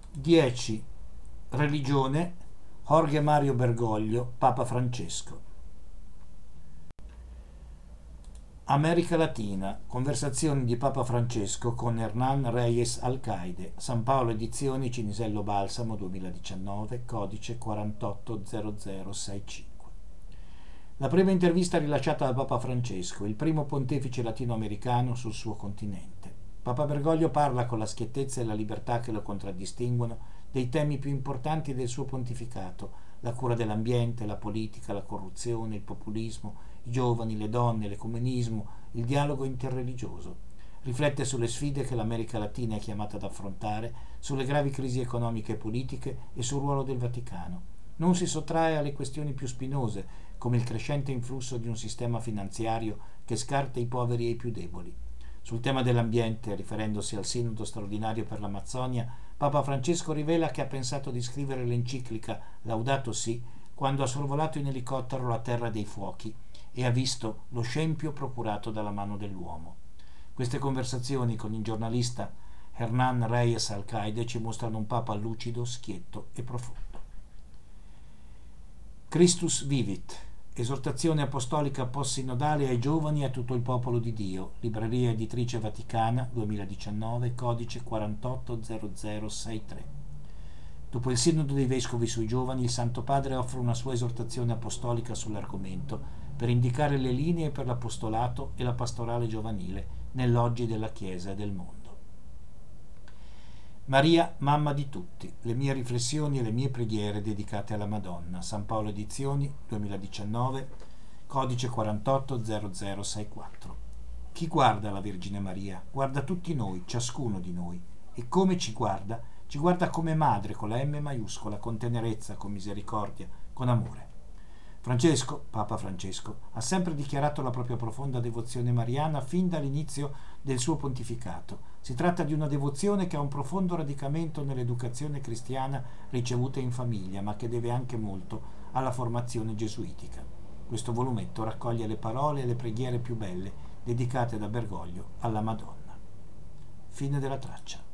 10. Religione. Jorge Mario Bergoglio, Papa Francesco. America Latina. Conversazioni di Papa Francesco con Hernán Reyes Alcaide. San Paolo Edizioni, Cinisello Balsamo 2019, codice 480065. La prima intervista rilasciata da Papa Francesco, il primo pontefice latinoamericano sul suo continente. Papa Bergoglio parla con la schiettezza e la libertà che lo contraddistinguono dei temi più importanti del suo pontificato: la cura dell'ambiente, la politica, la corruzione, il populismo, i giovani, le donne, l'ecumenismo, il dialogo interreligioso. Riflette sulle sfide che l'America Latina è chiamata ad affrontare, sulle gravi crisi economiche e politiche e sul ruolo del Vaticano. Non si sottrae alle questioni più spinose, come il crescente influsso di un sistema finanziario che scarta i poveri e i più deboli. Sul tema dell'ambiente, riferendosi al Sinodo straordinario per l'Amazzonia, Papa Francesco rivela che ha pensato di scrivere l'enciclica Laudato Si quando ha sorvolato in elicottero la Terra dei Fuochi e ha visto lo scempio procurato dalla mano dell'uomo. Queste conversazioni con il giornalista Hernán Reyes Alcaide ci mostrano un Papa lucido, schietto e profondo. Christus Vivit. Esortazione apostolica post-sinodale ai giovani e a tutto il popolo di Dio. Libreria Editrice Vaticana, 2019, codice 480063. Dopo il Sinodo dei Vescovi sui giovani, il Santo Padre offre una sua esortazione apostolica sull'argomento per indicare le linee per l'apostolato e la pastorale giovanile nell'oggi della Chiesa e del mondo. Maria, mamma di tutti, le mie riflessioni e le mie preghiere dedicate alla Madonna. San Paolo Edizioni, 2019, codice 480064. Chi guarda la Vergine Maria? Guarda tutti noi, ciascuno di noi. E come ci guarda? Ci guarda come madre, con la M maiuscola, con tenerezza, con misericordia, con amore. Papa Francesco, ha sempre dichiarato la propria profonda devozione mariana fin dall'inizio del suo pontificato. Si tratta di una devozione che ha un profondo radicamento nell'educazione cristiana ricevuta in famiglia, ma che deve anche molto alla formazione gesuitica. Questo volumetto raccoglie le parole e le preghiere più belle dedicate da Bergoglio alla Madonna. Fine della traccia.